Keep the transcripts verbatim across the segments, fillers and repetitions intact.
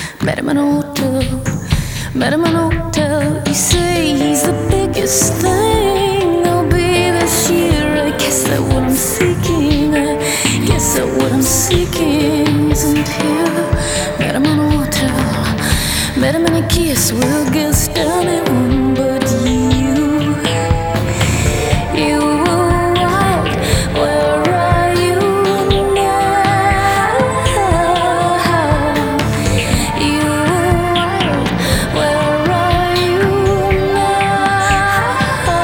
Met him in a hotel, met him in a hotel. You say he's the biggest thing there'll be this year. I guess that what I'm seeking, I guess that what I'm seeking isn't here. Met him in a hotel, met him in a kiss. We'll get down at one, but you, you were wild. Where are you now? You were wild. Where are you now?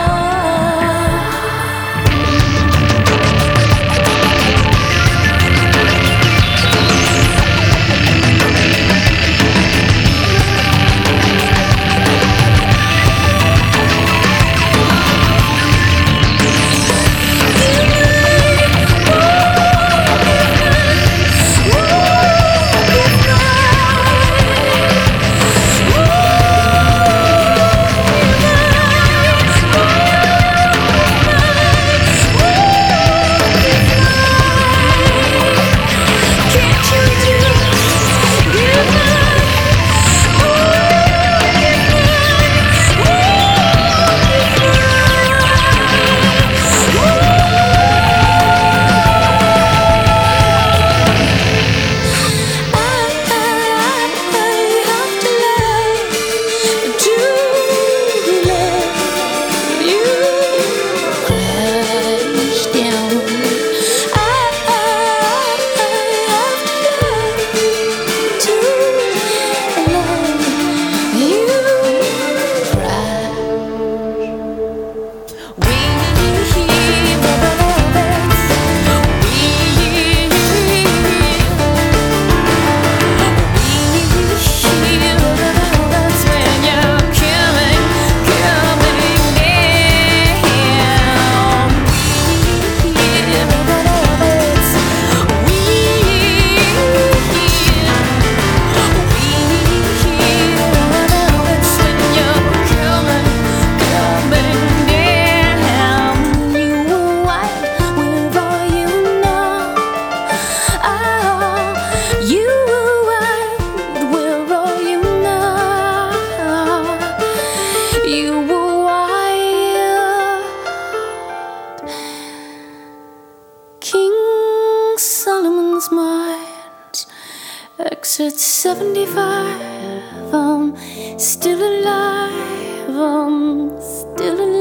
Solomon's mind, exit seventy-five. I'm still alive, I'm still alive.